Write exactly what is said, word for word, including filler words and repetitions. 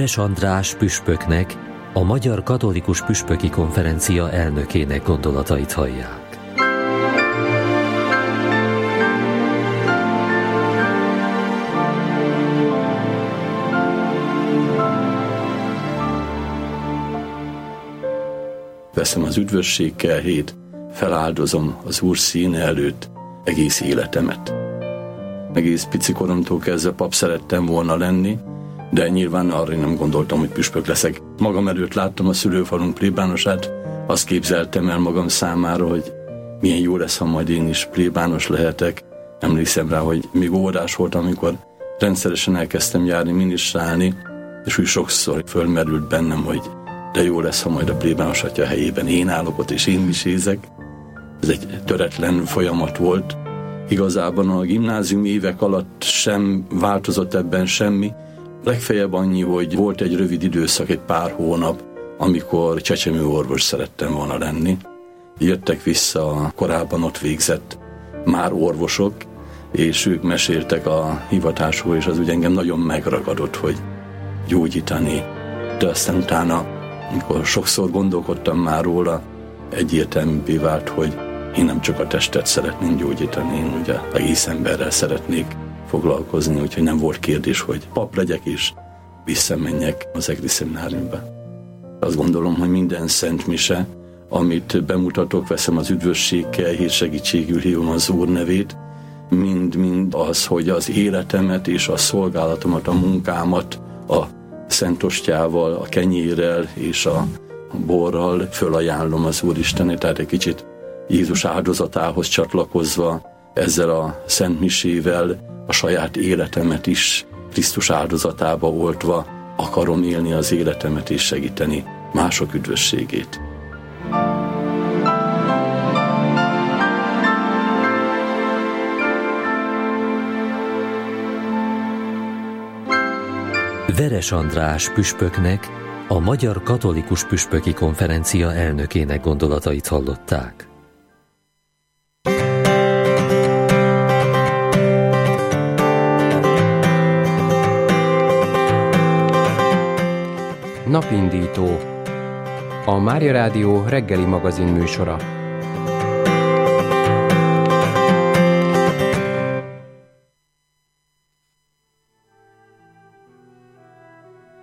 Veres András püspöknek, a Magyar Katolikus Püspöki Konferencia elnökének gondolatait hallják. Veszem az üdvösség kelhét, feláldozom az Úr színe előtt egész életemet. Egész pici koromtól kezdve pap szerettem volna lenni, de nyilván arra nem gondoltam, hogy püspök leszek. Magam előtt láttam a szülőfalunk plébánosát, azt képzeltem el magam számára, hogy milyen jó lesz, ha majd én is plébános lehetek. Emlékszem rá, hogy még órás voltam, amikor rendszeresen elkezdtem járni, minisztrálni, és úgy sokszor fölmerült bennem, hogy de jó lesz, ha majd a plébános atya helyében én állok ott, és én misézek. Ez egy töretlen folyamat volt. Igazában a gimnázium évek alatt sem változott ebben semmi. Legfeljebb annyi, hogy volt egy rövid időszak, egy pár hónap, amikor csecsemőorvos szerettem volna lenni. Jöttek vissza a korábban ott végzett már orvosok, és ők meséltek a hivatásról, és az úgy engem nagyon megragadott, hogy gyógyítani. De aztán utána, amikor sokszor gondolkodtam már róla, egyértelművé vált, hogy én nem csak a testet szeretném gyógyítani, én ugye egész emberrel szeretnék foglalkozni, úgyhogy nem volt kérdés, hogy pap legyek és visszamenjek az egri szemináriumba. Azt gondolom, hogy minden szent mise, amit bemutatok, veszem az üdvösség kelhét, segítségül hívom az Úr nevét, mind-mind az, hogy az életemet és a szolgálatomat, a munkámat a Szent Ostjával, a kenyérrel és a borral fölajánlom az Úristennek, tehát egy kicsit Jézus áldozatához csatlakozva, ezzel a Szent Misével a saját életemet is Krisztus áldozatába oltva akarom élni az életemet és segíteni mások üdvösségét. Veres András püspöknek, a Magyar Katolikus Püspöki Konferencia elnökének gondolatait hallották. Napindító. A Mária Rádió reggeli magazin műsora.